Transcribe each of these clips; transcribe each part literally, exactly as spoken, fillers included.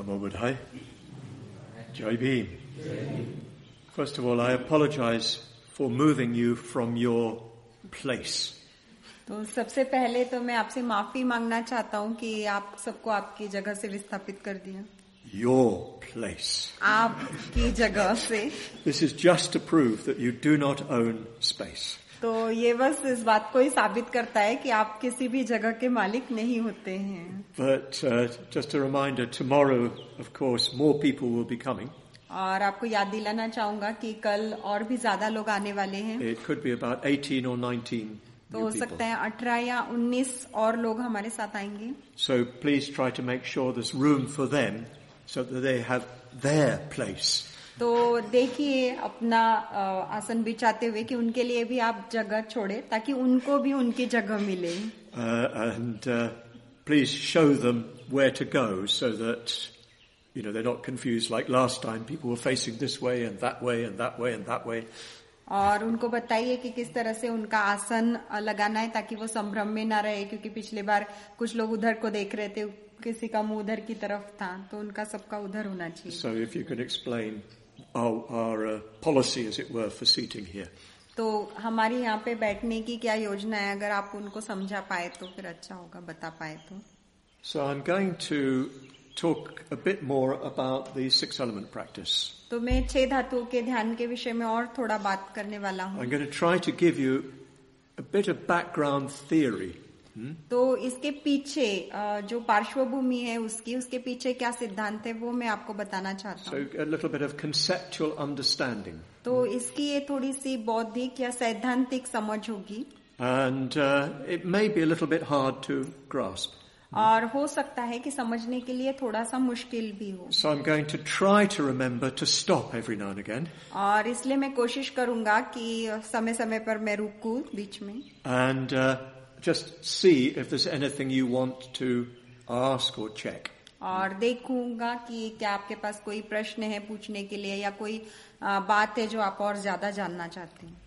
Namo Buddhaya. Jai Bhim. First of all, I apologize for moving you from your place. तो सबसे पहले तो मैं आपसे माफी मांगना चाहता हूँ कि आप सबको आपकी जगह से विस्थापित कर दिया. Your place. आपकी जगह से. This is just to prove that you do not own space. तो ये बस इस बात को ही साबित करता है कि आप किसी भी जगह के मालिक नहीं होते हैं. But uh, just a reminder, tomorrow, of course, more people will be coming. और आपको याद दिलाना चाहूंगा कि कल और भी ज्यादा लोग आने वाले हैं. It could be about eighteen or nineteen. तो हो सकता है अठारह या उन्नीस और लोग हमारे साथ आएंगे. So please try to make sure there's room for them so that they have their place. तो देखिए अपना आसन बिछाते हुए कि उनके लिए भी आप जगह छोड़े ताकि उनको भी उनकी जगह मिले. Uh, and uh, please show them where to go so that, you know, they're not confused like last time. People were facing this way and that way and that way and that way. और उनको बताइए कि किस तरह से उनका आसन लगाना है ताकि वो संभ्रम में ना रहे, क्योंकि पिछले बार कुछ लोग उधर को देख रहे थे, किसी का मुंह उधर की तरफ था, तो उनका सबका उधर होना चाहिए. So if you could explain our, our uh, policy, as it were, for seating here. तो हमारी यहाँ पे बैठने की क्या योजना है, अगर आप उनको समझा पाए तो फिर अच्छा होगा, बता पाए तो. So I'm going to talk a bit more about the six element practice. तो मैं छह धातुओं के ध्यान के विषय में और थोड़ा बात करने वाला हूँ. I'm going to try to give you a bit of background theory. Hmm? तो इसके पीछे जो पार्श्वभूमि है उसकी, उसके पीछे क्या सिद्धांत है वो मैं आपको बताना चाहता हूँ. So a little bit of conceptual understanding. तो इसकी ये थोड़ी सी बौद्धिक या सैद्धांतिक समझ होगी. And uh, it may be a little bit hard to grasp. और हो सकता है कि समझने के लिए थोड़ा सा मुश्किल भी हो. So I'm going to try to remember to stop every now and again. और इसलिए मैं कोशिश करूंगा कि समय समय पर मैं रुकूं बीच में. And uh, just see if there's anything you want to ask or check. और देखूंगा कि क्या आपके पास कोई प्रश्न है पूछने के लिए या कोई बात है जो आप और ज्यादा जानना चाहते हैं.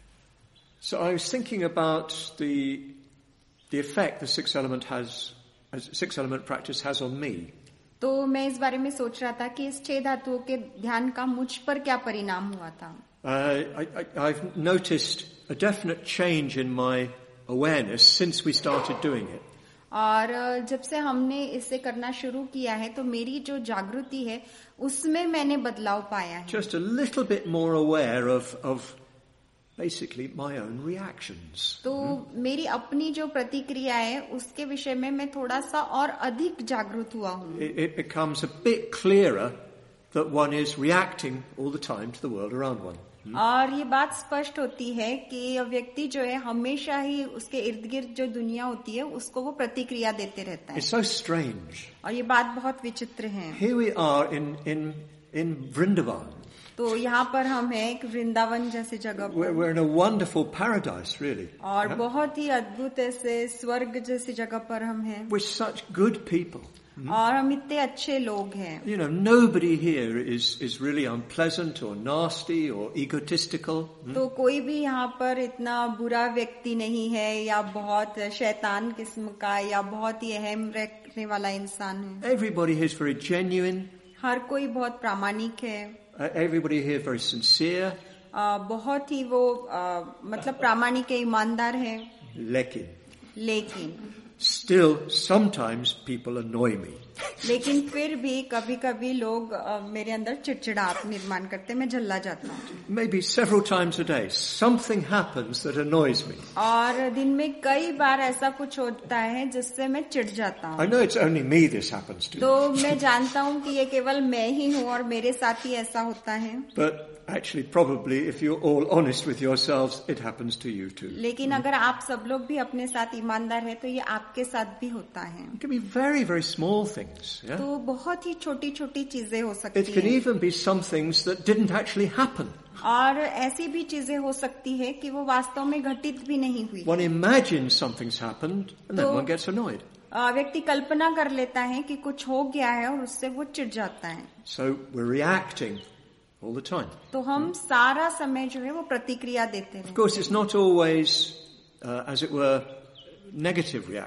So I was thinking about the the effect the six element has, as six element practice has on me. तो मैं इस बारे में सोच रहा था कि इस छह धातुओं के ध्यान का मुझ पर क्या परिणाम हुआ था. Uh, I, I, I've noticed a definite change in my awareness since we started doing it. और जब से हमने इसे करना शुरू किया है तो मेरी जो जागृति है उसमें मैंने बदलाव पाया है. Just a little bit more aware of of basically my own reactions. तो hmm? मेरी अपनी जो प्रतिक्रिया है उसके विषय में मैं थोड़ा सा और अधिक जागरूक हुआ हूँ. It, it becomes a bit clearer that one is reacting all the time to the world around one. Hmm? और ये बात स्पष्ट होती है कि व्यक्ति जो है हमेशा ही उसके इर्द गिर्द जो दुनिया होती है उसको वो प्रतिक्रिया देते रहता है. It's so strange. और ये बात बहुत विचित्र है. Here we are in in in Vrindavan. तो यहाँ पर हम हैं एक वृंदावन जैसी जगह पर. We're in a wonderful paradise, really. और yeah? बहुत ही अद्भुत ऐसे स्वर्ग जैसी जगह पर हम हैं. We're such good people. Hmm? और हम इतने अच्छे लोग हैं. You know, nobody here is is really unpleasant or nasty or egotistical. Hmm? तो कोई भी यहाँ पर इतना बुरा व्यक्ति नहीं है या बहुत शैतान किस्म का या बहुत ही अहम रखने वाला इंसान है. Everybody here is very genuine. हर कोई बहुत प्रामाणिक है. Uh, everybody here very sincere. uh, बहुत ही वो uh, मतलब प्रामाणिक है, ईमानदार है. लेकिन लेकिन still sometimes people annoy me. लेकिन फिर भी कभी कभी लोग uh, मेरे अंदर चिड़चिड़ाहट निर्माण करते, मैं झल्ला जाता हूँ. Maybe several times a day something happens that annoys me. और दिन में कई बार ऐसा कुछ होता है जिससे मैं चिढ़ जाता हूँ. I know it's only me this happens to. तो मैं जानता हूँ कि ये केवल मैं ही हूँ और मेरे साथ ही ऐसा होता है. But actually probably if you're all honest with yourselves it happens to you too. लेकिन अगर आप सब लोग भी अपने साथ ईमानदार हैं तो ये आपके साथ भी होता है. It can be very very small things. Yeah? तो बहुत ही छोटी छोटी चीजें हो सकती हैं. It can even be some things that didn't actually happen. और ऐसी भी चीजें हो सकती है कि वो वास्तव में घटित भी नहीं हुई. One imagines something's happened and then one gets annoyed. व्यक्ति कल्पना कर लेता है कि कुछ हो गया है और उससे वो चिढ़ जाता है. So we're reacting all the time. तो हम सारा समय जो है वो प्रतिक्रिया देते हैं. Of course it's not always uh, as it were negative reaction.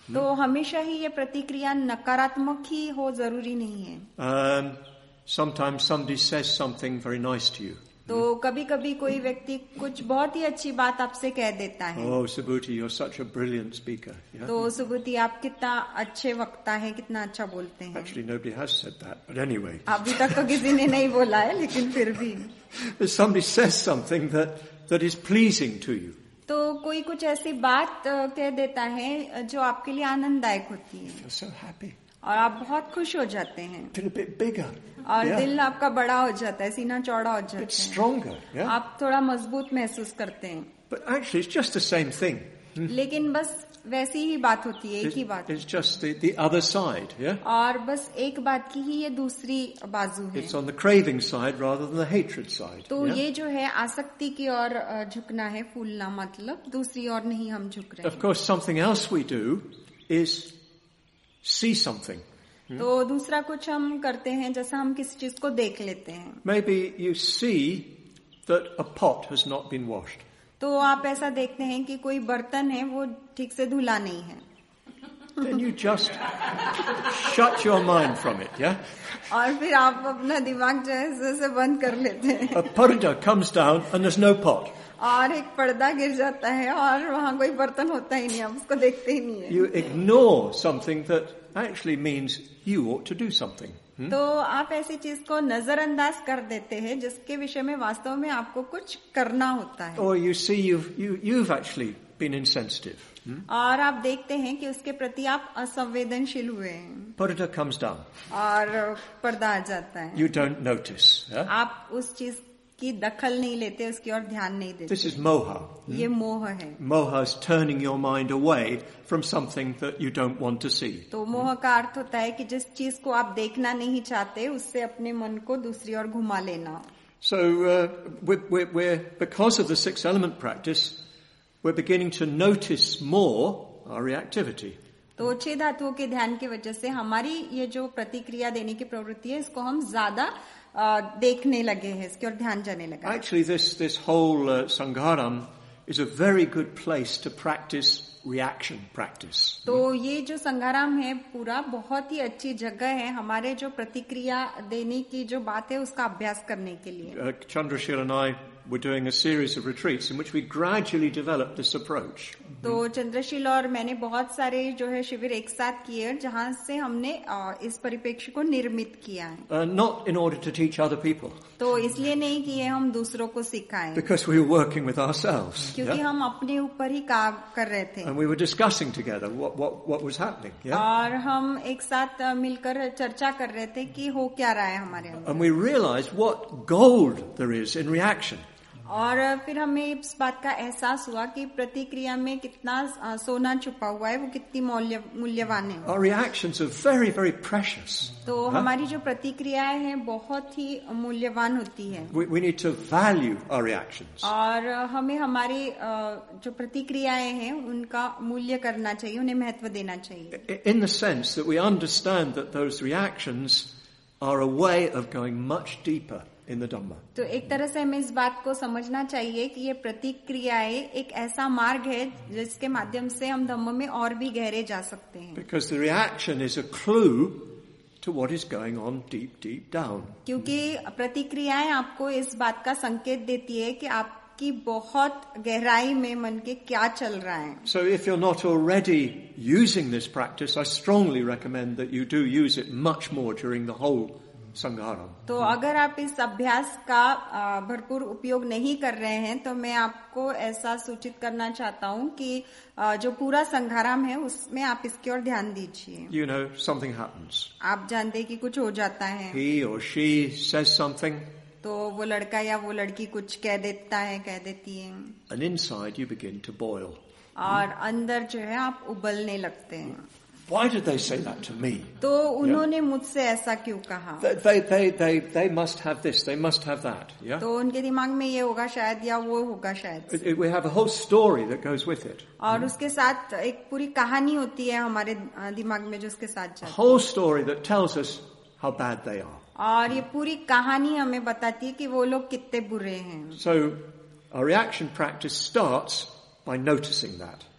तो हमेशा ही ये प्रतिक्रिया नकारात्मक ही हो जरूरी नहीं है. Um, sometimes somebody says something very nice to you. तो कभी कभी कोई व्यक्ति कुछ बहुत ही अच्छी बात आपसे कह देता है. Oh, Subhuti, you're such a brilliant speaker. Yeah? तो सुबुति आप कितना अच्छे वक्ता है, कितना अच्छा बोलते हैं. Actually, nobody has said that, but anyway. अभी तक तो किसी ने नहीं बोला है, लेकिन फिर भी. If somebody says something that, that is pleasing to you. तो कोई कुछ ऐसी बात कह देता है जो आपके लिए आनंददायक होती है. You're so happy. और आप बहुत खुश हो जाते हैं. Feel a bit bigger. और Yeah. दिल आपका बड़ा हो जाता है, सीना चौड़ा हो A जाता bit है. stronger. Yeah. आप थोड़ा मजबूत महसूस करते हैं. But actually, it's just the same thing. लेकिन बस वैसी ही बात होती है, एक ही बात. It's just the, the other side. Yeah. और बस एक बात की ही ये दूसरी बाजू है. It's on the craving side rather than the hatred side. तो Yeah? ये जो है आसक्ति की ओर अ, झुकना है, फूलना मतलब दूसरी ओर नहीं हम झुक रहे Of हैं. course, something else we do is see something. तो दूसरा कुछ हम करते हैं, जैसा हम किसी चीज को देख लेते हैं. Maybe you see that a pot has not been washed. तो आप ऐसा देखते हैं कि कोई बर्तन है वो ठीक से धुला नहीं है. Then you just shut your mind from it, yeah? और फिर आप अपना दिमाग जो है ऐसे से बंद कर लेते हैं. A parda comes down and there's no pot. और एक पर्दा गिर जाता है और वहाँ कोई बर्तन होता ही नहीं, आप उसको देखते ही नहीं है. You ignore something that actually means you ought to do something. Hmm? तो आप ऐसी चीज को नजरअंदाज कर देते हैं जिसके विषय में वास्तव में आपको कुछ करना होता है. Or you see you've, you, you've actually been insensitive. Hmm? और आप देखते हैं कि उसके प्रति आप असंवेदनशील हुए हैं. Parda comes down. और पर्दा आ जाता है. You don't notice. Yeah? आप उस चीज की दखल नहीं लेते, उसकी ओर ध्यान नहीं देते. This is moha. ये मोह है. Moha is turning your mind away from something that you don't want to see. तो मोह का अर्थ होता है कि जिस चीज को आप देखना नहीं चाहते उससे अपने मन को दूसरी ओर घुमा लेना. So uh, we're, we're, we're, because of the six element practice, we're beginning to notice more our reactivity. तो छह धातुओं के ध्यान की वजह से हमारी ये जो प्रतिक्रिया देने की प्रवृत्ति है, इसको हम ज्यादा अ, देखने लगे हैं, इसकी ओर ध्यान जाने लगा है. Actually, this, this whole uh, Sangharam is a very good place to practice reaction practice. तो ये जो संघाराम है पूरा बहुत ही अच्छी जगह है हमारे जो प्रतिक्रिया देने की जो बात है उसका अभ्यास करने के लिए. Uh, Chandrashila and I were doing a series of retreats in which we gradually developed this approach. तो चंद्रशील और मैंने बहुत सारे जो है शिविर एक साथ किए जहाँ से हमने अ, इस परिप्रेक्ष्य को निर्मित किया है. Uh, not in order to teach other people, तो इसलिए नहीं कि ये हम दूसरों को सिखाएं, because we were working with ourselves. क्योंकि Yeah? हम अपने ऊपर ही काम कर रहे थे. And we were discussing together what, what, what was happening. Yeah? और हम एक साथ अ, मिलकर चर्चा कर रहे थे कि हो क्या रहा है हमारे अंदर. And we realized what gold there is in reaction. और फिर हमें इस बात का एहसास हुआ कि प्रतिक्रिया में कितना अ, सोना छुपा हुआ है, वो कितनी मूल्य मूल्यवान है. Our reactions are very, very precious. तो Huh? हमारी जो प्रतिक्रियाएं हैं बहुत ही मूल्यवान होती है. We, we need to value our reactions. और हमें हमारी अ, जो प्रतिक्रियाएं हैं उनका मूल्य करना चाहिए, उन्हें महत्व देना चाहिए. I- In the sense that we understand that those reactions are a way of going much deeper in the Dhamma. तो एक तरह से हमें इस बात को समझना चाहिए कि ये प्रतिक्रियाएं एक ऐसा मार्ग है जिसके माध्यम से हम धम्म में और भी गहरे जा सकते हैं. Because the reaction is a clue to what is going on deep, deep down. क्योंकि प्रतिक्रियाएं आपको इस बात का संकेत देती है कि आपकी बहुत गहराई में मन के क्या चल रहा है. So if you're not already using this practice, I strongly recommend that you do use it much more during the whole Sangharam. तो अगर आप इस अभ्यास का अ, भरपूर उपयोग नहीं कर रहे हैं तो मैं आपको ऐसा सूचित करना चाहता हूं कि अ, जो पूरा संघाराम है उसमें आप इसकी ओर ध्यान दीजिए. You know, something happens. आप जानते हैं कि कुछ हो जाता है, He or she says something, तो वो लड़का या वो लड़की कुछ कह देता है, कह देती है, and inside you begin to boil. और अंदर जो है आप उबलने लगते हैं. Why did they say that to me? तो उन्होंने मुझसे ऐसा क्यों कहा? They, they, they, they, they must have this, they must have that. Yeah? तो उनके दिमाग में ये होगा शायद या वो होगा शायद. It- it- we have a whole story that goes with it. और उसके साथ एक पूरी कहानी होती है हमारे अ, दिमाग में जो उसके साथ A जाती है. whole story that tells us how bad they are. और ये पूरी कहानी हमें बताती है कि वो लोग कितने बुरे हैं. So our reaction practice starts by noticing that.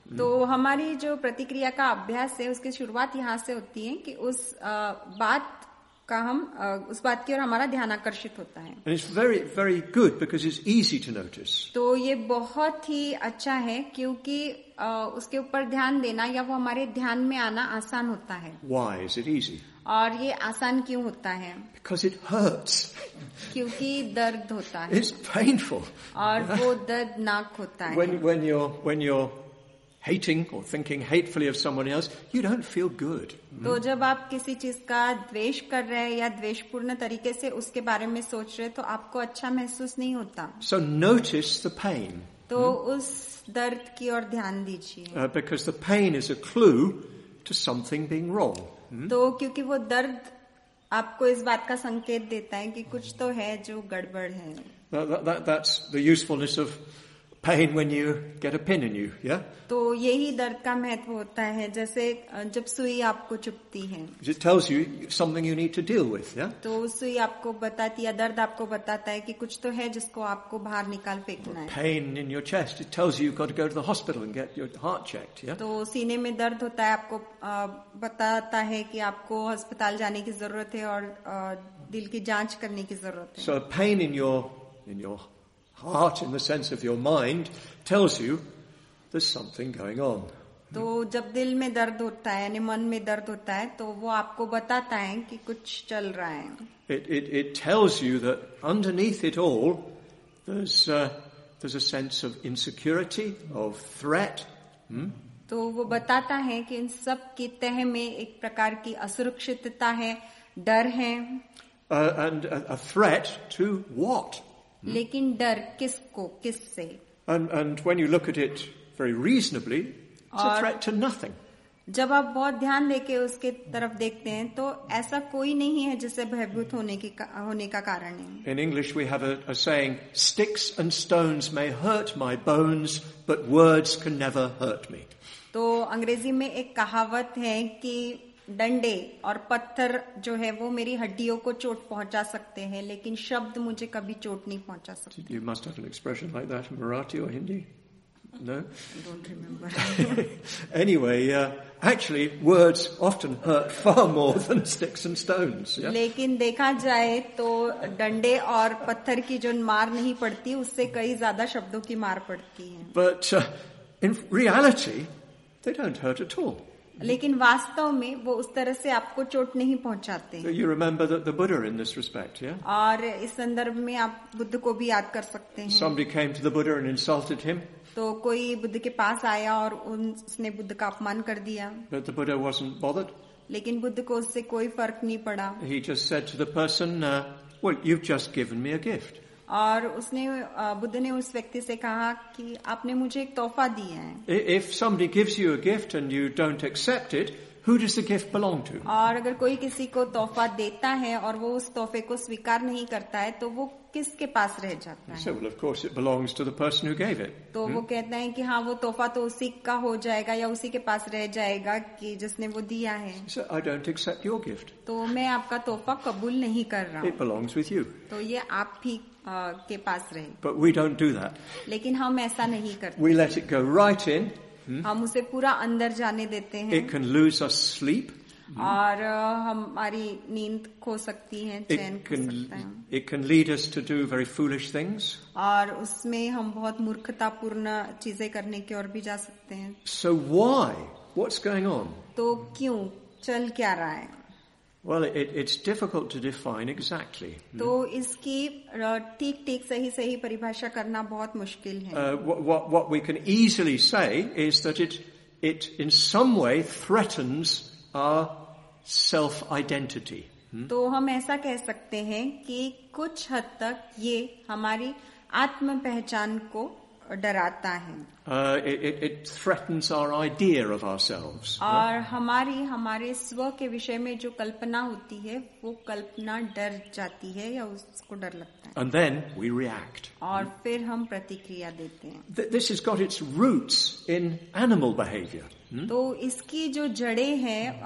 तो हमारी जो प्रतिक्रिया का अभ्यास है उसकी शुरुआत यहाँ से होती है कि उस आ, बात का हम आ, उस बात की ओर हमारा ध्यान आकर्षित होता है. And it's very, very good because it's easy to notice. तो ये बहुत ही अच्छा है क्योंकि आ, उसके ऊपर ध्यान देना या वो हमारे ध्यान में आना आसान होता है. Why is it easy? और ये आसान क्यों होता है? Because it hurts. क्योंकि दर्द होता है. It's painful. और वो दर्दनाक होता है. When, when you're, when you're hating or thinking hatefully of someone else, you don't feel good. तो जब आप किसी चीज का द्वेष कर रहे हैं या द्वेषपूर्ण तरीके से उसके बारे में सोच रहे हैं तो आपको अच्छा महसूस नहीं होता. So notice the pain. तो उस दर्द की ओर ध्यान दीजिए. Uh, because the pain is a clue to something being wrong. तो क्योंकि वो दर्द आपको इस बात का संकेत देता है कि कुछ तो है जो गड़बड़ है. That, that, that, that's the usefulness of pain when you get a pin in you, yeah? तो यही दर्द का महत्व होता है जैसे जब सुई आपको चुभती है. It tells you something you need to deal with, yeah? तो सुई आपको बताती है, दर्द आपको बताता है कि कुछ तो है जिसको आपको बाहर निकाल फेंकना है. Pain in your chest, it tells you you've got to go to the hospital and get your heart checked, yeah? तो सीने में दर्द होता है, आपको आ, बताता है कि आपको अस्पताल जाने की जरूरत है और आ, दिल की जांच करने की जरूरत है. So pain in your in your heart, in the sense of your mind, tells you there's something going on. तो जब दिल में दर्द होता है यानी मन में दर्द होता है तो वो आपको बताता है कि कुछ चल रहा है. It it it tells you that underneath it all there's uh, there's a sense of insecurity, of threat. Hmm? तो वो बताता है कि इन सब की तह में एक प्रकार की असुरक्षितता है, डर है. Uh, and a, a threat to what? लेकिन डर किसको, किससे? And and when you look at it very reasonably, it's a threat to nothing. जब आप बहुत ध्यान देके उसके तरफ देखते हैं तो ऐसा कोई नहीं है जिससे भयभीत होने की होने का कारण है. In English we have a, a saying, sticks and stones may hurt my bones, but words can never hurt me. तो अंग्रेजी में एक कहावत है कि डंडे और पत्थर जो है वो मेरी हड्डियों को चोट पहुंचा सकते हैं लेकिन शब्द मुझे कभी चोट नहीं पहुंचा सकते. You must have an expression like that in Marathi or Hindi. No? I don't remember. Anyway, uh, actually words often hurt far more than sticks and stones. Yeah? लेकिन देखा जाए तो डंडे और पत्थर की जो मार नहीं पड़ती उससे कई ज्यादा शब्दों की मार पड़ती है. But uh, in reality they don't hurt at all. लेकिन वास्तव में वो उस तरह से आपको चोट नहीं पहुंचाते. So you remember that the Buddha in this respect, yeah? और इस संदर्भ में आप बुद्ध को भी याद कर सकते हैं. Somebody came to the Buddha and insulted him. तो कोई बुद्ध के पास आया और उसने बुद्ध का अपमान कर दिया. But the Buddha wasn't bothered. लेकिन बुद्ध को उससे कोई फर्क नहीं पड़ा. He just said to the person, uh, well, you've just given me a gift. और उसने बुद्ध ने उस व्यक्ति से कहा कि आपने मुझे एक तोहफा दिया है. If somebody gives you a gift and you don't accept it, who does the gift belong to? और अगर कोई किसी को तोहफा देता है और वो उस तोहफे को स्वीकार नहीं करता है तो वो किसके पास रह जाता है? So, well, of course, it belongs to the person who gave it. तो hmm? वो कहता है कि हाँ वो तोहफा तो उसी का हो जाएगा या उसी के पास रह जाएगा कि जिसने वो दिया है. So, I don't accept your gift. तो मैं आपका तोहफा कबूल नहीं कर रहा हूँ. It belongs with you. तो ये आप ही uh, के पास रहे. But we don't do that. लेकिन हम ऐसा नहीं करते. We let it go right in. Hmm? हम उसे पूरा अंदर जाने देते हैं. It can lose us sleep. और हमारी नींद खो सकती है, चैन खो सकता है. It can lead us to do very foolish things. और उसमें हम बहुत मूर्खतापूर्ण चीजें करने की ओर भी जा सकते हैं. So why? What's going on? तो क्यों, चल क्या रहा है? Well, it, it's difficult to define exactly. तो इसकी ठीक ठीक सही सही परिभाषा करना बहुत मुश्किल है. Uh, what, what, what we can easily say is that it, it in some way threatens our self-identity. Hmm? तो हम ऐसा कह सकते हैं कि कुछ हद तक ये हमारी आत्म पहचान को डराता है. Uh, it, it, it threatens our idea of ourselves. और हमारी हमारे स्व के विषय में जो कल्पना होती है वो कल्पना डर जाती है या उसको डर लगता है. And then we react. और फिर हम प्रतिक्रिया देते हैं. This has got its roots in animal behavior. Hmm? तो इसकी जो जड़ें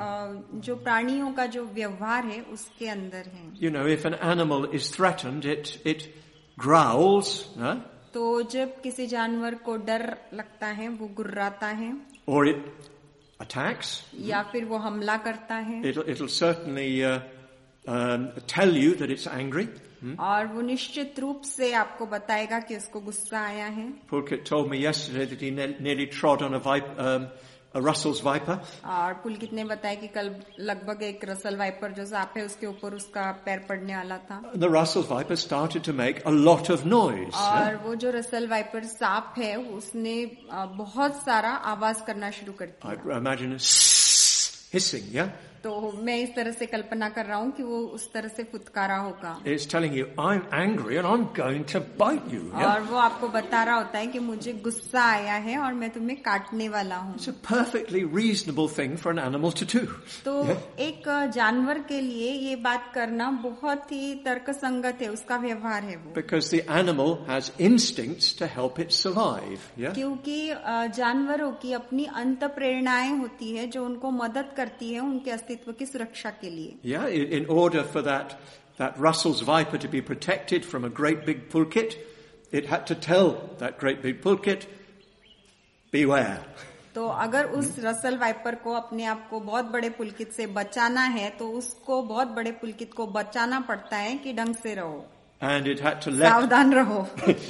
हैं जो प्राणियों का जो व्यवहार है उसके अंदर है. You know, if an animal is threatened, it it growls, huh? तो जब किसी जानवर को डर लगता है वो गुर्राता है or it attacks, या फिर वो हमला करता है, it'll, it'll certainly uh, um, tell you that it's angry. और वो निश्चित रूप से आपको बताएगा कि उसको गुस्सा आया है. Pulkit told me yesterday that he ne- nearly trod on a, vip- um, a Russell's viper. और पुलकित ने बताया कि कल लगभग एक रसल वाइपर जो सांप है उसके ऊपर उसका पैर पड़ने वाला था. The Russell's viper started to make a lot of noise. और yeah? वो जो रसल वाइपर सांप है उसने अ, बहुत सारा आवाज करना शुरू कर I दिया. imagine a hissing, yeah? तो मैं इस तरह से कल्पना कर रहा हूँ कि वो उस तरह से फुतकारा होगा. It's telling you, I'm angry and I'm going to bite you. Yeah? और वो आपको बता रहा होता है कि मुझे गुस्सा आया है और मैं तुम्हें काटने वाला हूँ. It's a perfectly reasonable thing for an animal to do. तो एक जानवर के लिए ये बात करना बहुत ही तर्कसंगत है, उसका व्यवहार है वो. Because the animal has instincts to help it survive. Yeah? क्योंकि अ, जानवरों की अपनी अंत प्रेरणाएं होती है जो उनको मदद करती है उनके अस्तित्व की सुरक्षा के लिए. Yeah, in in order for that, that Russell's viper to be protected from a great big pulkit, it had to tell that great big pulkit, beware. तो अगर उस रसल वाइपर को अपने आप को बहुत बड़े पुलकित से बचाना है तो उसको बहुत बड़े पुलकित को बचाना पड़ता है कि ढंग से रहो, And it had to let, सावधान रहो.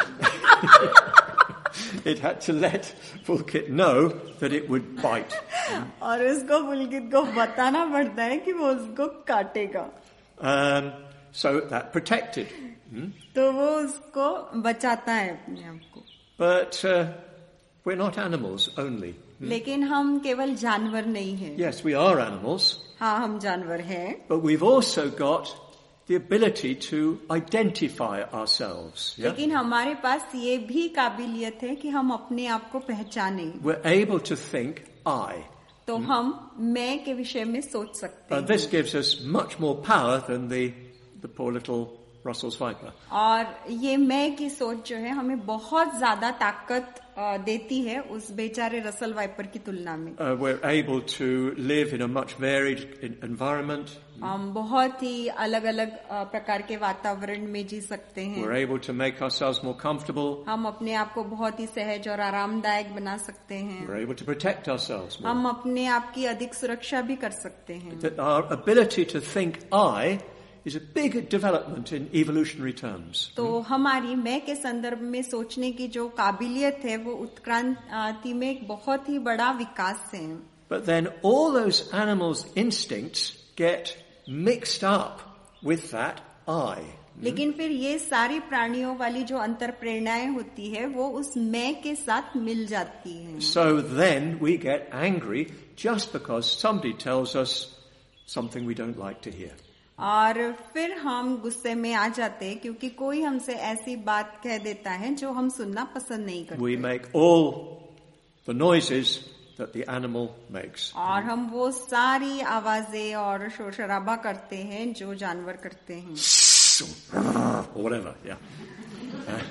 it had to let Pulkit know that it would bite. और उसको पुलकित को बताना पड़ता है कि वो उसको काटेगा. Um, so that protected. Hmm? तो वो उसको बचाता है अपने आप को. But uh, we're not animals only. लेकिन हम केवल जानवर नहीं हैं. Yes, we are animals, हाँ, हम जानवर हैं, but we've also got the ability to identify ourselves. Yeah? लेकिन हमारे पास ये भी काबिलियत है कि हम अपने आप को पहचानें. We're able to think I. तो हम मैं के विषय में सोच सकते And हैं. this gives us much more power than the, the poor little Russell's viper. और ये मैं की सोच जो है हमें बहुत ज्यादा ताकत अ, देती है उस बेचारे रसल वाइपर की तुलना में. Uh, we're able to live in a much varied in- environment. हम बहुत ही अलग अलग प्रकार के वातावरण में जी सकते हैं. We're able to make ourselves more comfortable. हम अपने आप को बहुत ही सहज और आरामदायक बना सकते हैं. We're able to protect ourselves more. हम अपने आप की अधिक सुरक्षा भी कर सकते हैं. That our ability to think I is a big development in evolutionary terms. तो हमारी मैं के संदर्भ में सोचने की जो काबिलियत है वो उत्क्रांति में एक बहुत ही बड़ा विकास है. But then all those animals' instincts get mixed up with that I. लेकिन फिर ये सारी प्राणियों वाली जो अंतर प्रेरणाएं होती है वो उस मैं के साथ मिल जाती हैं. So then we get angry just because somebody tells us something we don't like to hear. और फिर हम गुस्से में आ जाते हैं क्योंकि कोई हमसे ऐसी बात कह देता है जो हम सुनना पसंद नहीं करते. We make all the noises that the animal makes. और हम वो सारी आवाजें और शोर शराबा करते हैं जो जानवर करते हैं. Or whatever, yeah. Uh,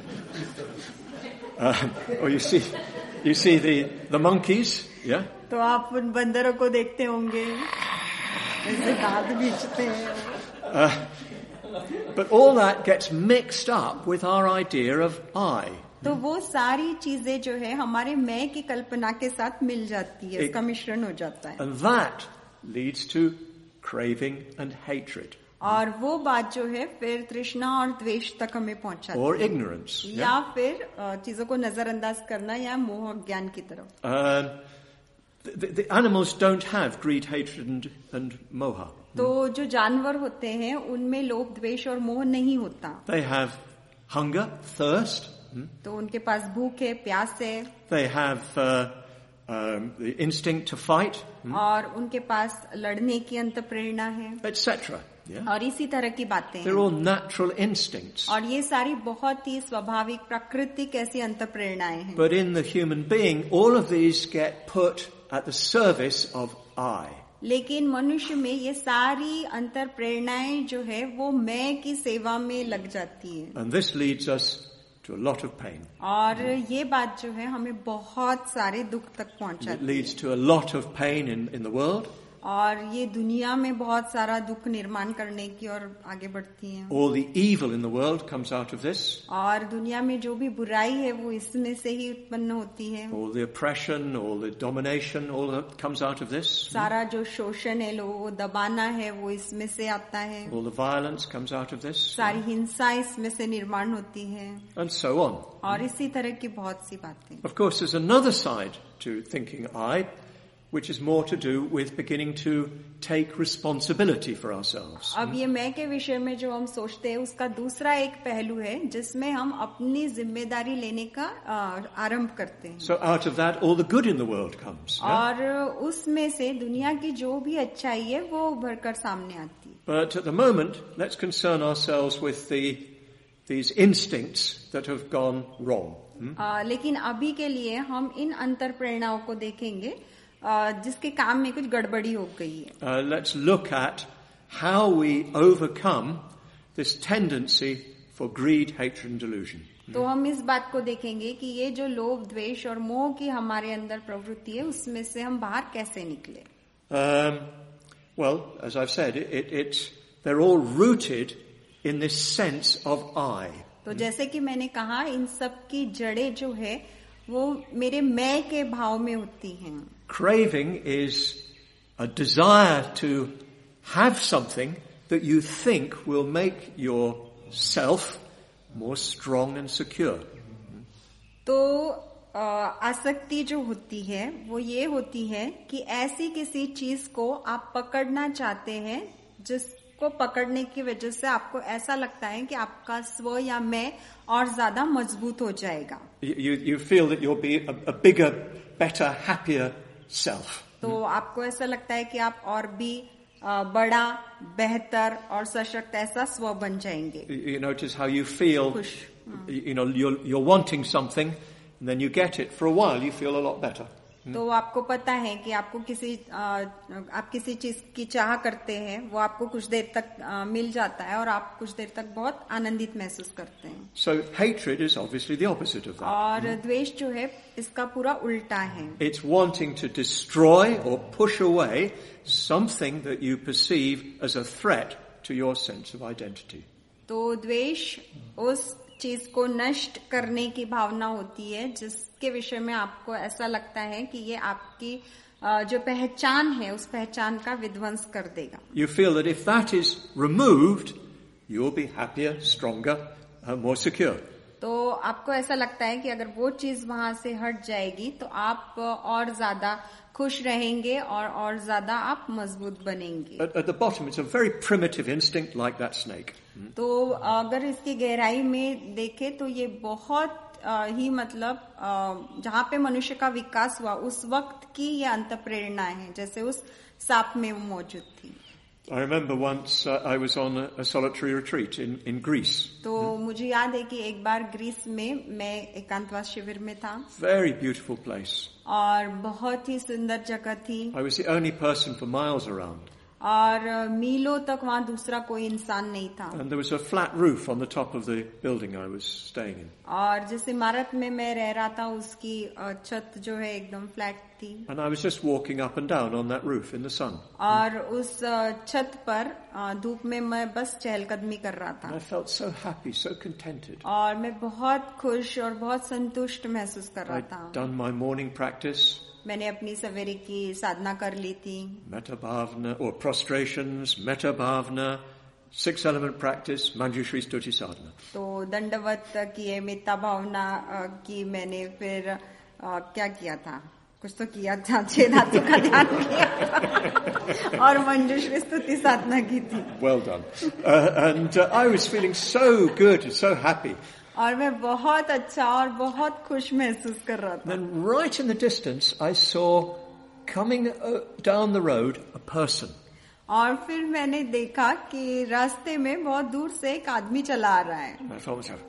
uh, or you see, you see the, the monkeys, yeah? तो आप उन बंदरों को देखते होंगे ऐसे दांत खींचते हैं. Uh, but all that gets mixed up with our idea of I. तो वो सारी चीजें जो है हमारे मैं की कल्पना के साथ मिल जाती है, इसका मिश्रण हो जाता है. And that leads to craving and hatred. और वो बात जो है फिर तृष्णा और द्वेष तक हमें पहुंचाती Or है. ignorance. या Yeah? फिर अ, चीजों को नजरअंदाज करना या मोह ज्ञान की तरफ. Um, the, the animals don't have greed, hatred and, and moha. तो जो जानवर होते हैं उनमें लोभ द्वेष और मोह नहीं होता. They have hunger, thirst. तो उनके पास भूख है, प्यास है. They have uh, um, the instinct to fight, और उनके पास लड़ने की अंत प्रेरणा है. et cetera. Yeah? और इसी तरह की बातें They're हैं. all natural instincts. और ये सारी बहुत ही स्वाभाविक प्राकृतिक ऐसी अंत प्रेरणाएं हैं. But in the human being, all of these get put at the service of I. लेकिन मनुष्य में ये सारी अंतर प्रेरणाएं जो है वो मैं की सेवा में लग जाती है. And this leads us to a lot of pain. और ये बात जो है हमें बहुत सारे दुख तक It पहुंचाती leads है. to a lot of pain in, in the world. और ये दुनिया में बहुत सारा दुख निर्माण करने की ओर आगे बढ़ती हैं। All the evil in the world comes out of this. और दुनिया में जो भी बुराई है वो इसमें से ही उत्पन्न होती है। All the oppression, all the domination, all that comes out of this. सारा जो शोषण है, लोगों को दबाना है, वो इसमें से आता है। All the violence comes out of this. सारी हिंसा इसमें से निर्माण होती है। And so on. और इसी तरह की बहुत सी बातें। Of course, there's another side to thinking I, which is more to do with beginning to take responsibility for ourselves. अब ये मैं के विषय में जो हम सोचते हैं उसका दूसरा एक पहलू है जिसमें हम अपनी जिम्मेदारी लेने का आरंभ करते हैं। So out of that, all the good in the world comes. Yeah? और उसमें से दुनिया की जो भी अच्छाई है वो उभर कर सामने आती है। But at the moment, let's concern ourselves with the these instincts that have gone wrong. Hmm? आ, लेकिन अभी के लिए हम इन अंतर प्रेरणाओं को देखेंगे जिसके काम में कुछ गड़बड़ी हो गई है। Uh, let's look at how we overcome this tendency for greed, hatred and delusion. तो हम इस बात को देखेंगे कि ये जो लोभ, द्वेष और मोह की हमारे अंदर प्रवृत्ति है उसमें से हम बाहर कैसे निकले। Um, well, as I've said, it, it, it's they're all rooted in this sense of I. तो जैसे कि मैंने कहा, इन सब की जड़ें जो है वो मेरे मैं के भाव में होती हैं। Craving is a desire to have something that you think will make yourself more strong and secure. तो आसक्ति जो होती है वो ये होती है कि ऐसी किसी चीज को आप पकड़ना चाहते हैं जिसको पकड़ने की वजह से आपको ऐसा लगता है कि आपका स्व या मैं और ज्यादा मजबूत हो जाएगा। You, you feel that you'll be a, a bigger, better, happier self. तो आपको ऐसा लगता है कि आप और भी बड़ा, बेहतर और सशक्त ऐसा स्व बन जाएंगे। You notice how you feel, you know, you're, you're wanting something, and then you get it. For a while, you feel a lot better. तो आपको पता है कि आपको किसी आप किसी चीज की चाह करते हैं, वो आपको कुछ देर तक मिल जाता है और आप कुछ देर तक बहुत आनंदित महसूस करते हैं। So hatred is obviously the opposite of that. और द्वेष जो है इसका पूरा उल्टा है। It's wanting to destroy or push away something that you perceive as a threat to your sense of identity. तो द्वेष उस चीज को नष्ट करने की भावना होती है जिसके विषय में आपको ऐसा लगता है कि ये आपकी जो पहचान है उस पहचान का विध्वंस कर देगा। You feel that if that is removed, you'll be happier, stronger, and more secure. तो आपको ऐसा लगता है कि अगर वो चीज वहां से हट जाएगी तो आप और ज्यादा खुश रहेंगे और और ज्यादा आप मजबूत बनेंगे। At, at the bottom, it's a very primitive instinct like that snake. तो अगर इसकी गहराई में देखें तो ये बहुत ही मतलब जहाँ पे मनुष्य का विकास हुआ उस वक्त की ये अंतःप्रेरणाएं हैं, जैसे उस सांप में वो मौजूद थी। I remember once uh, I was on a, a solitary retreat in, in Greece. तो मुझे याद है कि एक बार ग्रीस में मैं एकांतवास शिविर में था। Very beautiful place. और बहुत ही सुंदर जगह थी। I was the only person for miles around. और मीलों तक वहाँ दूसरा कोई इंसान नहीं था। And there was a flat roof on the top of the building I was staying in. और जिस इमारत में मैं रह रहा था उसकी छत जो है एकदम फ्लैट थी। And I was just walking up and down on that roof in the sun. और उस छत पर धूप में मैं बस चहलकदमी कर रहा था। I felt so happy, so contented. और मैं बहुत खुश और बहुत संतुष्ट महसूस कर रहा था। I'd done my morning practice. मैंने अपनी सवेरे की साधना कर ली थी। Metta bhavana or prostrations, metta bhavana, six element practice, Manjushri Stuti sadhana. तो दंडवत किए, मेत्ता भावना की मैंने, फिर आ, क्या किया था, कुछ तो किया था, छह धातु का ध्यान किया और मंजूश्री स्तुति साधना की थी। Well done. Uh, and uh, I was feeling so good, so happy. और मैं बहुत अच्छा और बहुत खुश महसूस कर रहा था। Then right in the distance I saw coming down the road a person. और फिर मैंने देखा कि रास्ते में बहुत दूर से एक आदमी चला आ रहा है। I thought myself,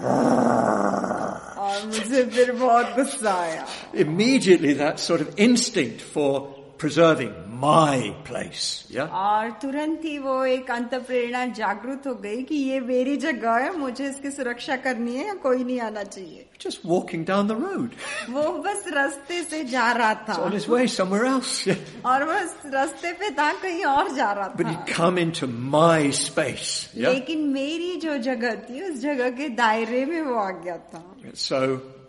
और मुझे फिर बहुत गुस्सा आया। Immediately that sort of instinct for preserving my place. Yeah. और तुरंत ही वो एक अंतःप्रेरणा जागृत हो गई कि ये मेरी जगह है, मुझे इसकी सुरक्षा करनी है, या कोई नहीं आना चाहिए. Just walking down the road. वो बस रास्ते से जा रहा था. On his way somewhere else. Yeah. और बस रास्ते पे था, कहीं और जा रहा But था. he'd come into my space. Yeah. लेकिन मेरी जो जगह थी, उस जगह के दायरे में वो आ गया था. So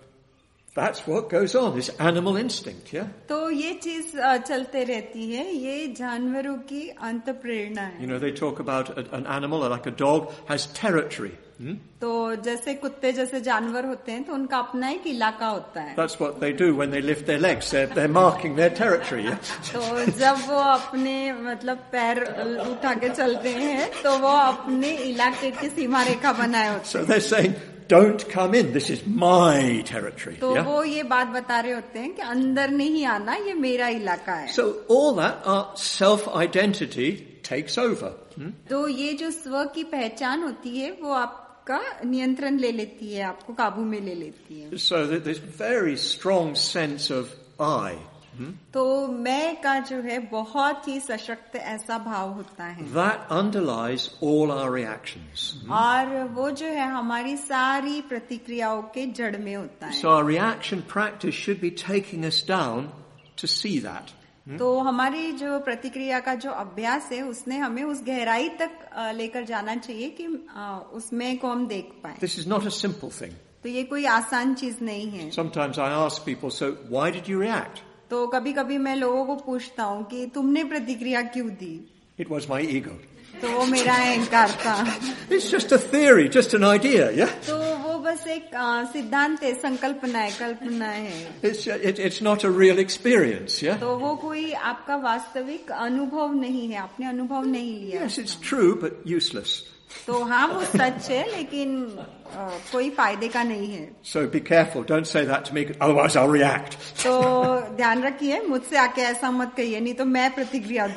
that's what goes on. This animal instinct. Yeah. तो ये चीज अ, चलते रहती है. ये जानवरों की अंतःप्रेरणा है. You know, they talk about a, an animal like a dog has territory. Hmm? तो जैसे कुत्ते जैसे जानवर होते हैं, तो उनका अपना एक इलाका होता है. That's what they do when they lift their legs. They're, they're marking their territory. Yeah? तो जब वो अपने मतलब पैर उठा के चलते हैं, तो वो अपने इलाके की सीमा रेखा बनाए होते So हैं. they're saying, don't come in. This is my territory. तो Yeah? वो ये बात बता रहे होते हैं कि अंदर नहीं आना, ये मेरा इलाका है. So all that uh, self-identity takes over. Hmm? तो ये जो स्व की पहचान होती है, वो आपका नियंत्रण ले लेती है, आपको काबू में ले लेती है. So that this very strong sense of I. Hmm? तो मैं का जो है बहुत ही सशक्त ऐसा भाव होता है. That underlies all our reactions. और वो जो है हमारी सारी प्रतिक्रियाओं के जड़ में होता है. So our reaction practice should be taking us down to see that. तो हमारी जो प्रतिक्रिया का जो अभ्यास है, उसने हमें उस गहराई तक अ, लेकर जाना चाहिए कि अ, उसमें को हम देख पाए. This is not a simple thing. तो ये कोई आसान चीज नहीं है. Sometimes I ask people, so why did you react? तो कभी कभी मैं लोगों को पूछता हूँ कि तुमने प्रतिक्रिया क्यों दी. It was my ego. तो वो मेरा अहंकार था. It's just a theory, just an idea, yeah? तो वो बस एक अ, सिद्धांत है, संकल्पना है, कल्पना है. It's, it, it's not a real experience, yeah? तो वो कोई आपका वास्तविक अनुभव नहीं है, आपने अनुभव नहीं लिया. Yes, it's true, but useless. तो हाँ, वो सच है, लेकिन अ, कोई फायदे का नहीं है. So be careful, don't say that to me, otherwise I'll react. तो ध्यान रखिए, मुझसे आके ऐसा मत कहिए, नहीं तो मैं प्रतिक्रिया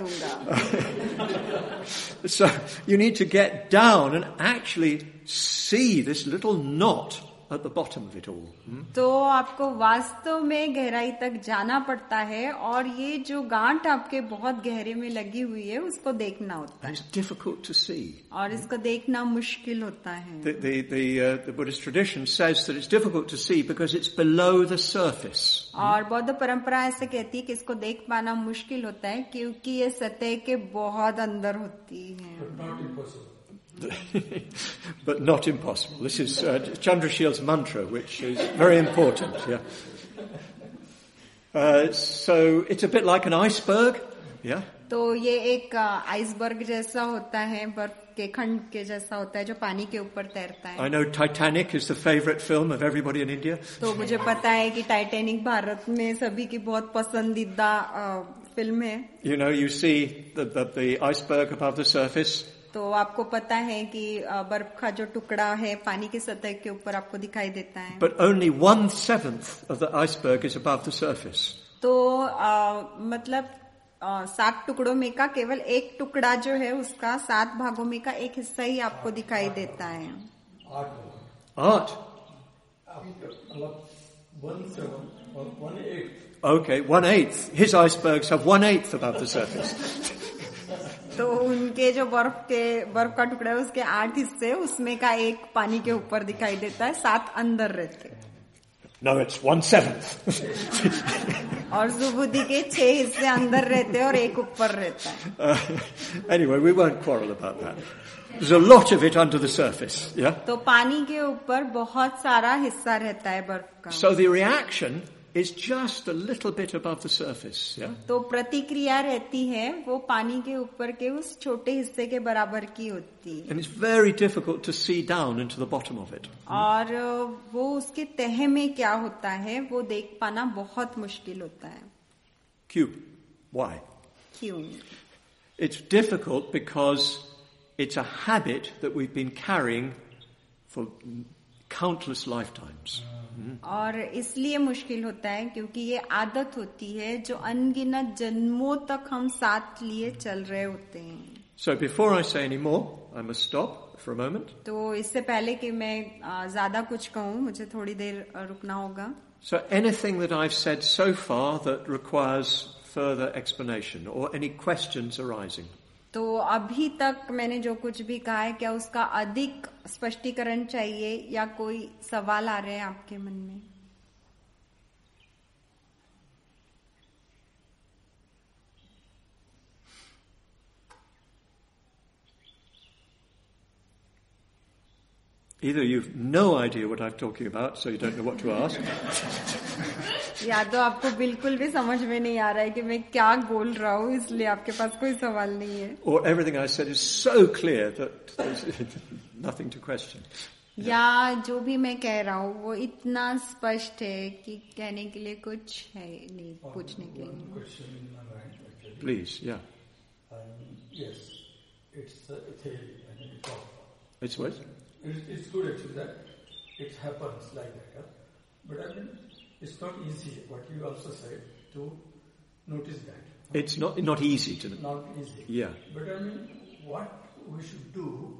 दूंगा. So you need to get down and actually see this little knot at the bottom of it all. Hmm? तो आपको वास्तव में गहराई तक जाना पड़ता है, और ये जो गांठ आपके बहुत गहरे में लगी हुई है, उसको देखना होता And है. it's difficult to see. और इसको देखना मुश्किल होता है. The, the, the, uh, the Buddhist tradition says that it's difficult to see because it's below the surface. और बौद्ध परंपरा ऐसे कहती है कि इसको देख पाना मुश्किल होता है, क्योंकि ये सतह के बहुत अंदर होती है. But not impossible. This is uh, Chandrashil's mantra, which is very important. Yeah. Uh, so it's a bit like an iceberg. Yeah. तो ये एक आइसबर्ग जैसा होता है, बर्फ के खंड के जैसा होता है, जो पानी के ऊपर तैरता है. I know Titanic is the favourite film of everybody in India. तो मुझे पता है कि टाइटैनिक भारत में सभी की बहुत पसंदीदा फिल्म है. You know, you see the, the, the iceberg above the surface. तो आपको पता है कि बर्फ का जो टुकड़ा है पानी की सतह के ऊपर आपको दिखाई देता है. But only one seventh of the iceberg is above the surface. तो आ, मतलब आ, सात टुकड़ों में का केवल एक टुकड़ा जो है, उसका सात भागों में का एक हिस्सा ही आपको दिखाई देता है. Art. Okay, one eighth. His icebergs have one eighth above the surface. तो उनके जो बर्फ के बर्फ का टुकड़ा है, उसके आठ हिस्से उसमें का एक पानी के ऊपर दिखाई देता है, सात अंदर रहते हैं. No, it's one seventh. और सुबुद्धि के छह हिस्से अंदर रहते हैं और एक ऊपर रहता है. Uh, anyway, we won't quarrel about that. There's a lot of it under the surface, yeah? तो पानी के ऊपर बहुत सारा हिस्सा रहता है बर्फ का. So the reaction is just a little bit above the surface, yeah? तो प्रतिक्रिया रहती है वो पानी के ऊपर के उस छोटे हिस्से के बराबर की होती है. And it's very difficult to see down into the bottom of it. और वो उसके तह में क्या होता है वो देख पाना बहुत मुश्किल होता है. Q. Why? क्यों? It's difficult because it's a habit that we've been carrying for countless lifetimes. और इसलिए मुश्किल होता है क्योंकि ये आदत होती है जो अनगिनत जन्मों तक हम साथ लिए चल रहे होते हैं. So before I say any more, I must stop for a moment. तो इससे पहले कि मैं ज्यादा कुछ कहूँ, मुझे थोड़ी देर रुकना होगा. So anything that I've said so far that requires further explanation or any questions arising? तो अभी तक मैंने जो कुछ भी कहा है, क्या उसका अधिक स्पष्टीकरण चाहिए या कोई सवाल आ रहे हैं आपके मन में? Either you've no idea what I'm talking about, so you don't know what to ask. या तो आपको बिल्कुल भी समझ में नहीं आ रहा है कि मैं क्या बोल रहा हूँ, इसलिए आपके पास कोई सवाल नहीं है. Or everything I said is so clear that there's nothing to question. या जो भी मैं कह रहा हूँ वो इतना स्पष्ट है कि कहने के लिए कुछ है नहीं, पूछने के लिए. Please, yeah. Um, yes, it's a theory. I mean, it's, it's what? It's, it's good actually that it happens like that. Yeah? But I mean, it's not easy. What you also said to notice that. It's not not easy to. Not easy. Yeah. But I mean, what we should do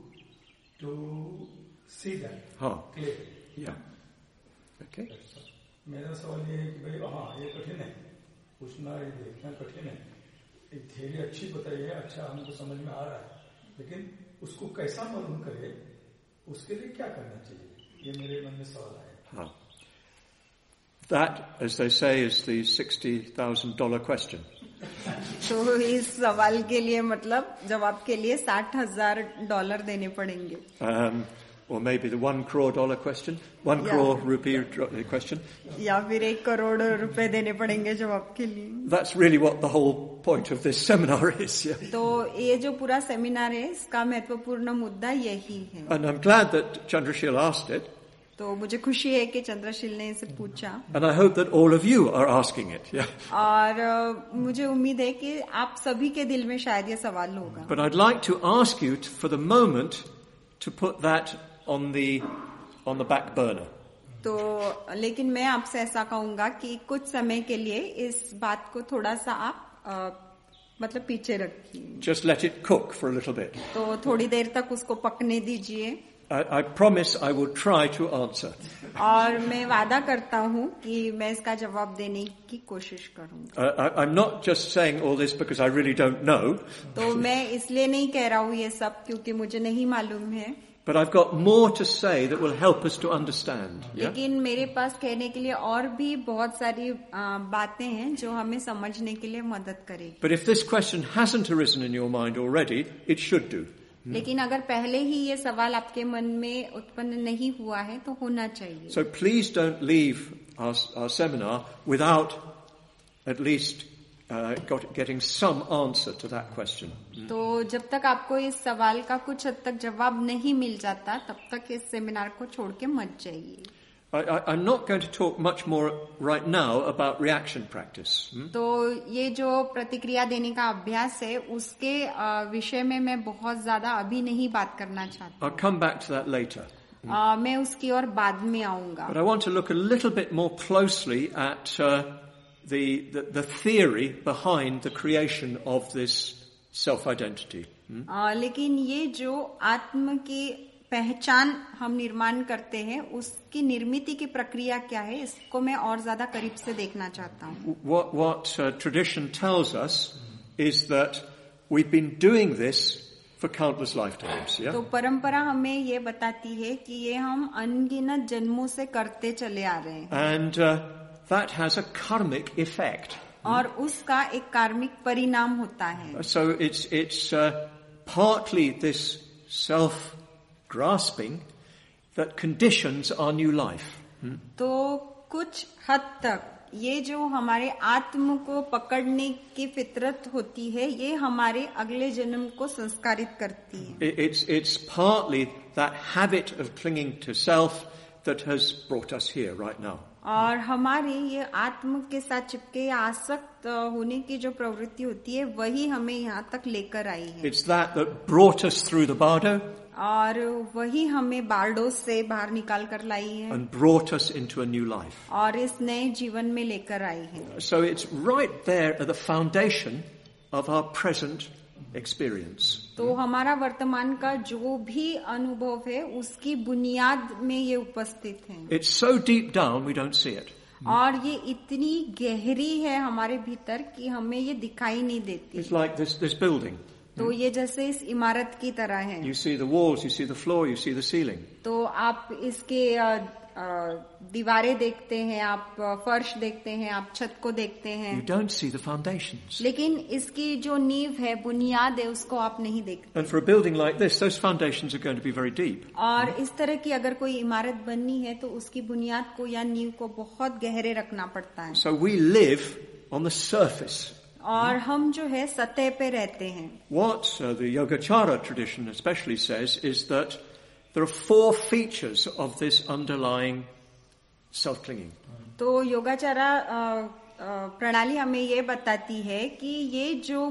to see that huh. clearly. Yeah. Okay. मेरा सवाल ये है कि भाई हाँ ये कठिन है, पूछना ये देखना कठिन है. एक थ्योरी अच्छी बताई है, अच्छा हमको समझ में आ रहा है, लेकिन उसको कैसा मालूम करे, उसके लिए क्या करना चाहिए, ये मेरे मन में सवाल आया. Huh. That, as they say, is the sixty thousand dollar question. तो इस सवाल के लिए मतलब जवाब के लिए साठ हजार डॉलर देने पड़ेंगे. Um, or maybe the one crore dollar question, one yeah. crore rupee question. या फिर एक करोड़ रुपए देने पड़ेंगे जवाब के लिए. That's really what the whole point of this seminar is. Yeah. तो ये जो पूरा सेमिनार है, इसका महत्वपूर्ण मुद्दा यही है. And I'm glad that Chandrashil asked it. तो मुझे खुशी है कि चंद्रशील ने इसे पूछा. And I hope that all of you are asking it. Yeah. और uh, मुझे उम्मीद है कि आप सभी के दिल में शायद ये सवाल होगा. But I'd like to ask you to, for the moment to put that on the on the back burner. तो लेकिन मैं आपसे ऐसा कहूंगा कि कुछ समय के लिए इस बात को थोड़ा सा आप uh, मतलब पीछे रखिए. Just let it cook for a little bit. तो थोड़ी देर तक उसको पकने दीजिए. I, I promise I will try to answer. और मैं वादा करता हूँ कि मैं इसका जवाब देने की कोशिश करूँगा. Uh, I, I'm not just saying all this because I really don't know. तो मैं इसलिए नहीं कह रहा हूँ ये सब क्योंकि मुझे नहीं मालूम है. But I've got more to say that will help us to understand. Yeah? लेकिन मेरे पास कहने के लिए और भी बहुत सारी बातें हैं जो हमें समझने के लिए मदद करेगी. But if this question hasn't arisen in your mind already, it should do. लेकिन अगर पहले ही ये सवाल आपके मन में उत्पन्न नहीं हुआ है तो होना चाहिए. So please don't leave our, our seminar without at least uh, got, getting some answer to that question. तो जब तक आपको इस सवाल का कुछ हद तक जवाब नहीं मिल जाता, तब तक इस सेमिनार को छोड़ के मत जाइए. I, I, I'm not going to talk much more right now about reaction practice. Hmm? तो ये जो प्रतिक्रिया देने का अभ्यास है उसके विषय में मैं बहुत ज्यादा अभी नहीं बात करना चाहता. I'll come back to that later. Hmm? Uh, मैं उसकी और बाद में आऊंगा. But I want to look a little bit more closely at uh, the, the the theory behind the creation of this self-identity. Hmm? Uh, लेकिन ये जो आत्म की पहचान हम निर्माण करते हैं उसकी निर्मिति की प्रक्रिया क्या है, इसको मैं और ज्यादा करीब से देखना चाहता हूँ. What, what uh, tradition tells us is that we've been doing this for countless lifetimes. Yeah? तो परंपरा हमें ये बताती है कि ये हम अनगिनत जन्मों से करते चले आ रहे हैं. And uh, that has a karmic effect. और उसका एक कार्मिक परिणाम होता है. So it's it's uh, partly this self grasping that conditions our new life. Hmm? तो कुछ हद तक ये जो हमारे आत्म को पकड़ने की फितरत होती है, ये हमारे अगले जन्म को संस्कारित करती है. It's it's partly that habit of clinging to self that has brought us here right now. और हमारे ये आत्म के साथ चिपके आसक्त होने की जो प्रवृत्ति होती है वही हमें यहाँ तक लेकर आई है. It's that that brought us through the bardo. और वही हमें बारडोस से बाहर निकाल कर लाई है. And brought us into a new life. और इस नए जीवन में लेकर आई है. So it's right there at the foundation of our present experience. तो हमारा वर्तमान का जो भी अनुभव है उसकी बुनियाद में ये उपस्थित है. It's so deep down we don't see it. और ये इतनी गहरी है हमारे भीतर कि हमें ये दिखाई नहीं देती. It's like this, this building. तो ये जैसे इस इमारत की तरह है. You see the walls, you see the floor, you see the ceiling. तो आप इसके अ, अ, दीवारें देखते हैं, आप अ, फर्श देखते हैं, आप छत को देखते हैं. You don't see the foundations. लेकिन इसकी जो नींव है, बुनियाद है, उसको आप नहीं देखते. And for a building like this, those foundations are going to be very deep. और इस तरह की अगर कोई इमारत बननी है तो उसकी बुनियाद को या नींव को बहुत गहरे रखना पड़ता है. So we live on the surface. और हम जो है सतह पे रहते हैं. What uh, the Yogacara tradition especially says is that there are four features of this underlying self-clinging. तो योगाचारा अ, अ, प्रणाली हमें ये बताती है कि ये जो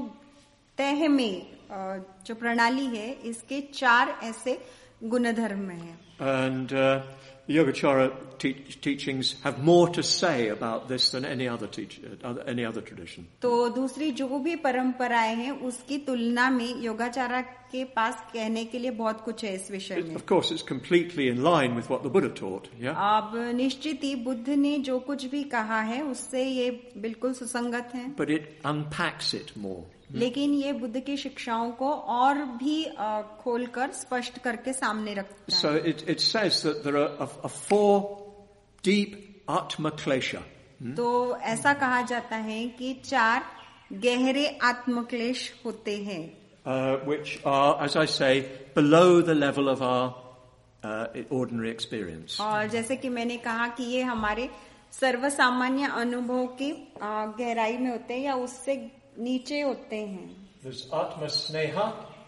तह में अ, जो प्रणाली है, इसके चार ऐसे गुणधर्म हैं. And uh, the Yogacara te- teachings have more to say about this than any other teach, uh, any other tradition. तो दूसरी जो भी परंपराएं हैं उसकी तुलना में योगाचारा के पास कहने के लिए बहुत कुछ है इस विषय में. Of course, it's completely in line with what the Buddha taught. Yeah. अब निश्चित ही बुद्ध ने जो कुछ भी कहा है उससे ये बिल्कुल सुसंगत है. But it unpacks it more. लेकिन ये बुद्ध की शिक्षाओं को और भी अ, खोलकर स्पष्ट करके सामने रखता है. So it, it says that there are a, a four deep atma klesha. तो ऐसा कहा जाता है कि चार गहरे आत्मक्लेश होते हैं. Uh, which are, as I say, below the level of our uh, ordinary experience. और जैसे कि मैंने कहा कि ये हमारे सर्वसामान्य अनुभव की अ, गहराई में होते हैं या उससे नीचे होते हैं. There's atma sneha,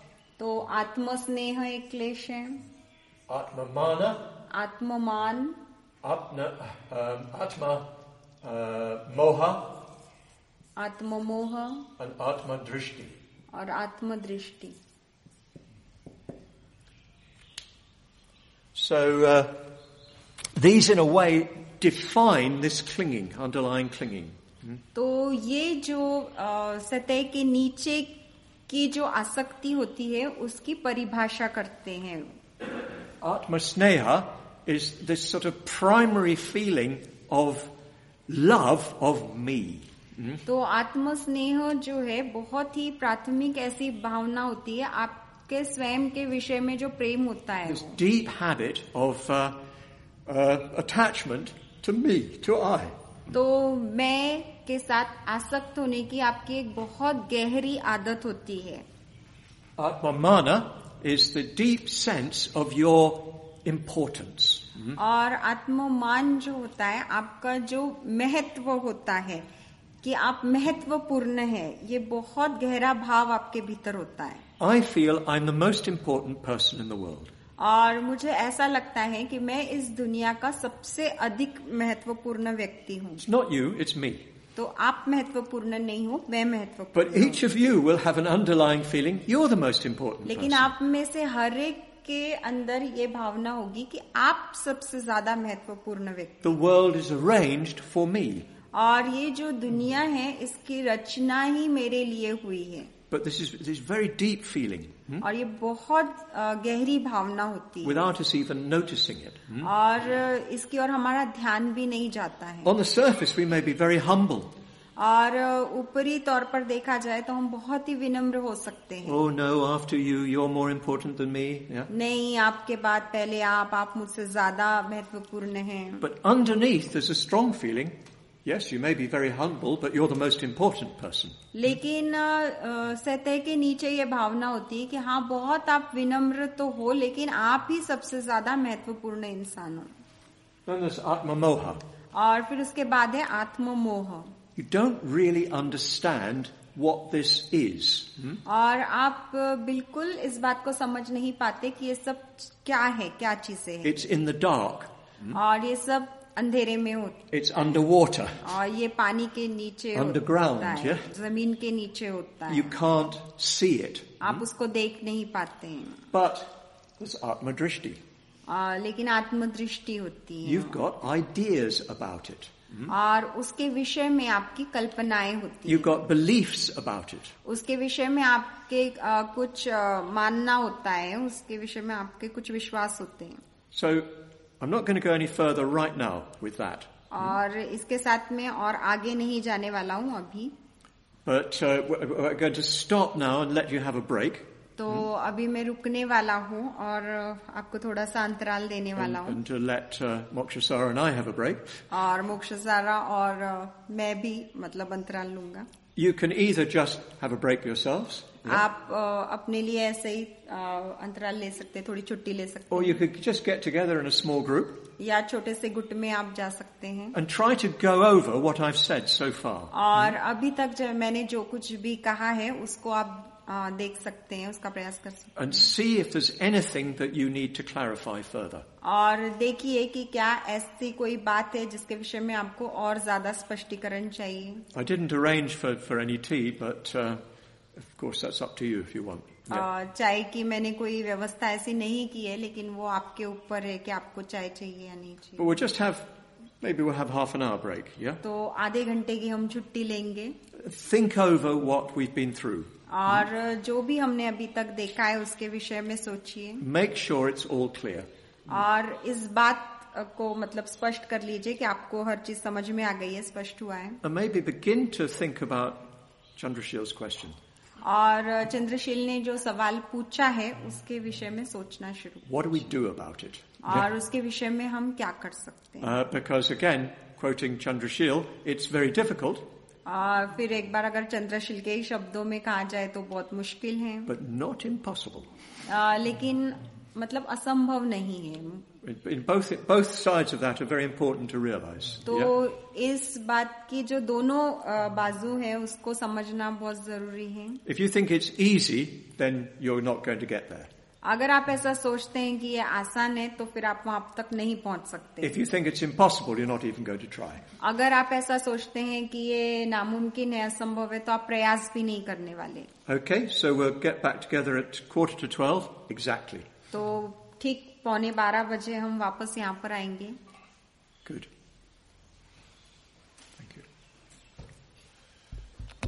तो आत्मस्नेह एक क्लेश है, atma mana, आत्ममान, atma, um, atma uh, moha, आत्ममोह and atma drishti. और आत्मदृष्टि. So uh, these, in a way, define this clinging, underlying clinging. तो ये जो अ, सतह के नीचे की जो आसक्ति होती है उसकी परिभाषा करते हैं. Atma sneha is this sort of primary feeling of love of me. तो आत्मस्नेह जो है बहुत ही प्राथमिक ऐसी भावना होती है आपके स्वयं के विषय में जो प्रेम होता है. This deep habit of uh, uh, attachment to me, to I. तो मैं के साथ आसक्त होने की आपकी एक बहुत गहरी आदत होती है. Atma mana is the deep sense of your importance. और आत्ममान जो होता है आपका जो महत्व होता है कि आप महत्वपूर्ण है, ये बहुत गहरा भाव आपके भीतर होता है. I feel I'm the most important person in the world. और मुझे ऐसा लगता है कि मैं इस दुनिया का सबसे अधिक महत्वपूर्ण व्यक्ति हूँ. It's not you, it's me. तो आप महत्वपूर्ण नहीं हो, मैं महत्वपूर्ण But हूँ. each of you will have an underlying feeling you're the most important लेकिन person. आप में से हर एक के अंदर ये भावना होगी कि आप सबसे ज्यादा महत्वपूर्ण व्यक्ति. The world is arranged for me. और ये जो दुनिया है इसकी रचना ही मेरे लिए हुई है. But this is this very deep feeling. Hmm? और ये बहुत अ, गहरी भावना होती है. Without us even noticing it. Hmm? और इसकी ओर हमारा ध्यान भी नहीं जाता है. On the surface we may be very humble. और ऊपरी तौर पर देखा जाए तो हम बहुत ही विनम्र हो सकते हैं. Oh no, after you, you're more important than me. Yeah? नहीं, आपके बाद पहले आप आप मुझसे ज्यादा महत्वपूर्ण हैं. But underneath there's a strong feeling. Yes, you may be very humble, but you're the most important person. लेकिन अ, सतह के नीचे ये भावना होती है कि हाँ बहुत आप विनम्र तो हो लेकिन आप ही सबसे ज्यादा महत्वपूर्ण इंसान हो. Then there's atma moha. और फिर उसके बाद है आत्ममोह. You don't really understand what this is. Hmm? और आप बिल्कुल इस बात को समझ नहीं पाते कि ये सब क्या है, क्या चीजें हैं. It's in the dark. और ये सब अंधेरे में होता It's underwater. है और ये पानी के नीचे Underground, होता है, yeah? जमीन के नीचे होता है. You can't see it. आप उसको देख नहीं पाते हैं. But there's atma drishti. आ, लेकिन आत्मदृष्टि होती है. You've got ideas about it. और उसके विषय में आपकी कल्पनाएं होती You've हैं. got beliefs about it. उसके विषय में आपके आ, कुछ आ, मानना होता है, उसके विषय में आपके कुछ विश्वास होते हैं. So I'm not going to go any further right now with that. और इसके साथ में और आगे नहीं जाने वाला हूँ अभी. But uh, we're going to stop now and let you have a break. तो अभी मैं रुकने वाला हूँ और आपको थोड़ा सा अंतराल देने वाला And, हूँ. and to let uh, Mokshasara and I have a break. और मोक्षसारा और uh, मैं भी मतलब अंतराल लूंगा. You can either just have a break yourselves. Yeah. आप uh, अपने लिए ऐसे ही uh, अंतराल ले सकते हैं, थोड़ी छुट्टी ले सकते Or हैं. you could just get together in a small group या छोटे से गुट में आप जा सकते हैं. and try to go over what I've said so far. और अभी तक जो मैंने जो कुछ भी कहा है उसको आप आ, देख सकते हैं, उसका प्रयास कर सकते हैं. And see if there's anything that you need to clarify further. और देखिए कि क्या ऐसी कोई बात है जिसके विषय में आपको और ज्यादा स्पष्टीकरण चाहिए. I didn't arrange for, for any tea, but uh, of course that's up to you if you want. Yeah. आ, चाय की मैंने कोई व्यवस्था ऐसी नहीं की है, लेकिन वो आपके ऊपर है कि आपको चाय चाहिए या नहीं But चाहिए. we'll just have, maybe we'll have half an hour break, yeah? तो आधे घंटे की हम छुट्टी लेंगे Think over what we've been through. और जो भी हमने अभी तक देखा है उसके विषय में सोचिए. Make sure it's all clear. और इस बात को मतलब स्पष्ट कर लीजिए कि आपको हर चीज समझ में आ गई है, स्पष्ट हुआ है. And maybe begin to think about Chandrashil's question. और चंद्रशील ने जो सवाल पूछा है उसके विषय में सोचना शुरू. What do we do about it? और उसके विषय में हम क्या कर सकते हैं. Uh, because again, quoting Chandrashil, it's very difficult, और फिर एक बार अगर चंद्रशील के ही शब्दों में कहा जाए तो बहुत मुश्किल है, but not impossible. आ, लेकिन मतलब असंभव नहीं है. In both, both sides of that are very important to realize. तो Yeah? इस बात की जो दोनों आ, बाजू है उसको समझना बहुत जरूरी है. If you think it's easy, then you're not going to get there. अगर आप ऐसा सोचते हैं कि ये आसान है तो फिर आप वहां तक नहीं पहुंच सकते. If you think it's impossible, you're not even going to try. अगर आप ऐसा सोचते हैं कि ये नामुमकिन है, असंभव है, तो आप प्रयास भी नहीं करने वाले. Okay, so we'll get back together at quarter to twelve, exactly. तो ठीक पौने बारह बजे हम वापस यहाँ पर आएंगे. Good.